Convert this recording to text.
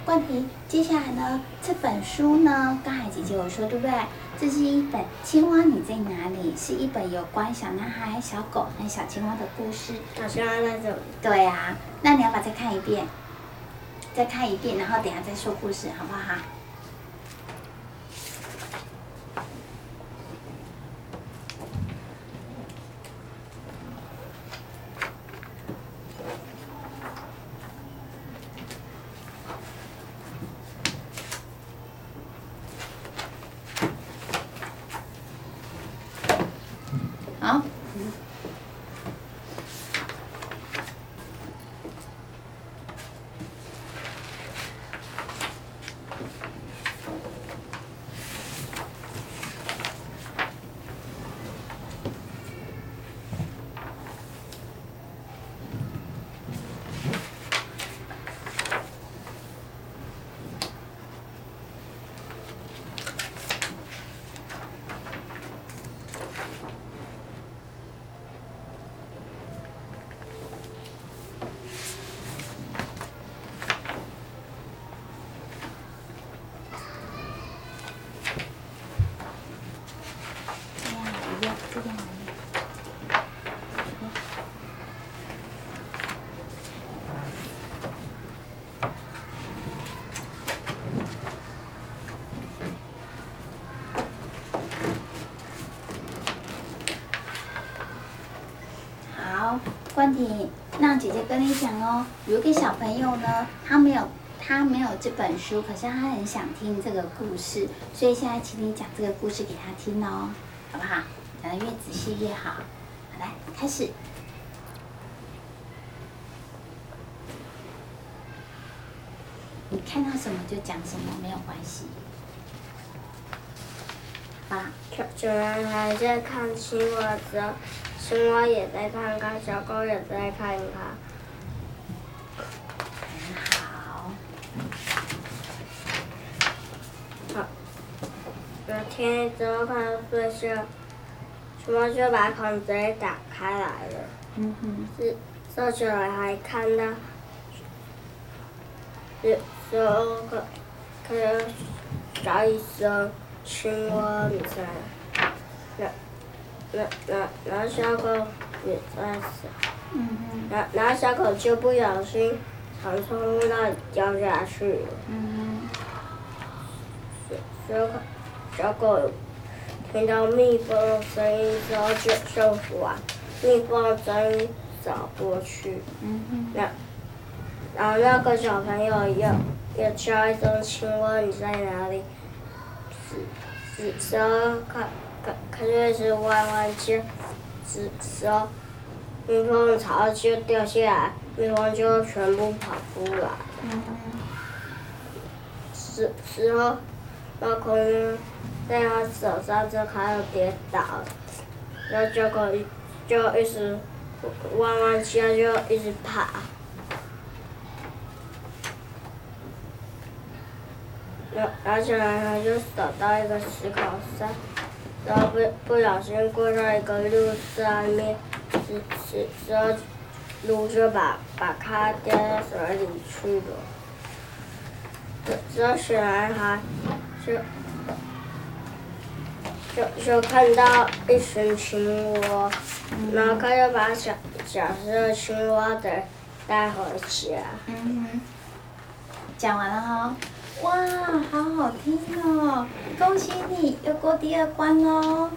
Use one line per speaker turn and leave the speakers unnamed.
冠廷，接下来呢，这本书呢，刚才姐姐有说，对不对？这是一本《青蛙你在哪里》，是一本有关小男孩、小狗和小青蛙的故事。
小青蛙在这里。
对啊，那你要不要再看一遍？再看一遍，然后等一下再说故事，好不好？好。这边好，冠廷，那姐姐跟你讲哦，有一个小朋友呢，他没有这本书，可是他很想听这个故事，所以现在请你讲这个故事给他听哦，好不好？讲得越仔细越好。好，来，开始。你看到什么就讲什么，没有关系。啊，
小男孩在看青蛙之后，青蛙也在看看，小狗也在看看。
很好。
好，那天之后看到睡觉，青蛙就把孔直接打开来了。
嗯哼。
小男孩看到，有看到小医生。青蛙比赛，然后小狗也在死，然后小狗就不小心从窗户那里掉下去了。小狗听到蜜蜂的声音之后就往蜜蜂的声音找过去。然后那个小朋友又叫一声青蛙你在哪里？时候看就是弯弯叫，时候蜜蜂的巢就掉下来，蜜蜂就全部跑出来。时候那孔在他手上就开始跌倒了，然后结果就一直弯弯叫，就一直爬。然后小男孩就走到一个石口上，然后不小心过到一个路上面，之后路就把他掉到水里去了。之后小男孩就看到一群青蛙，然后他就把小的青蛙带回家。
讲完了哈。哇，好好听哦！恭喜你又过第2关喽！